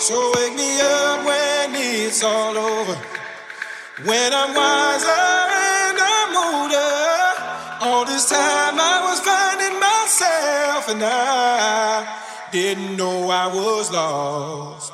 So wake me up when it's all over. When I'm wiser and I'm older. All this time I was finding myself and I didn't know I was lost.